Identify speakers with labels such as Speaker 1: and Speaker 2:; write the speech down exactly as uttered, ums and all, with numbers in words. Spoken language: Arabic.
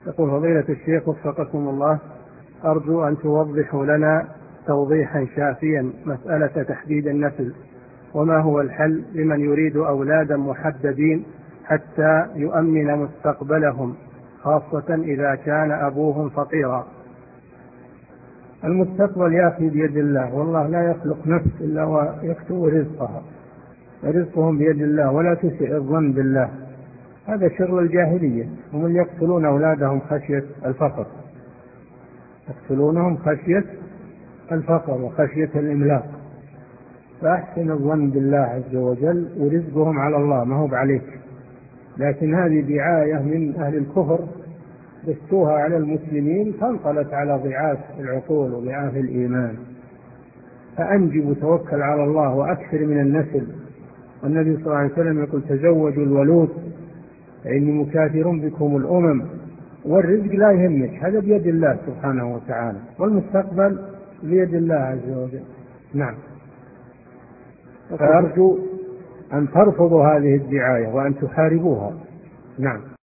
Speaker 1: يقول فضيلة الشيخ وفقكم الله، أرجو أن توضحوا لنا توضيحا شافيا مسألة تحديد النسل، وما هو الحل لمن يريد أولادا محددين حتى يؤمن مستقبلهم، خاصة إذا كان أبوهم فقيرا.
Speaker 2: المستقبل يأتي بيد الله، والله لا يخلق نفس إلا ويكتب رزقها، رزقهم بيد الله، ولا تسئ الظن بالله، هذا شر الجاهلية. هم اللي يقتلون أولادهم خشية الفقر، يقتلونهم خشية الفقر وخشية الإملاق. فأحسن الظن بالله عز وجل، ورزقهم على الله ما هو عليك. لكن هذه دعاية من أهل الكفر دسوها على المسلمين، فانقلت على ضعاف العقول وضعاف الإيمان. فأنجب وتوكل على الله وأكثر من النسل. والنبي صلى الله عليه وسلم يقول تزوجوا الولود فإني مكاثر بكم الأمم. والرزق لا يهمك، هذا بيد الله سبحانه وتعالى، والمستقبل بيد الله عز وجل. نعم. فأرجو أن ترفضوا هذه الدعاية وأن تحاربوها. نعم.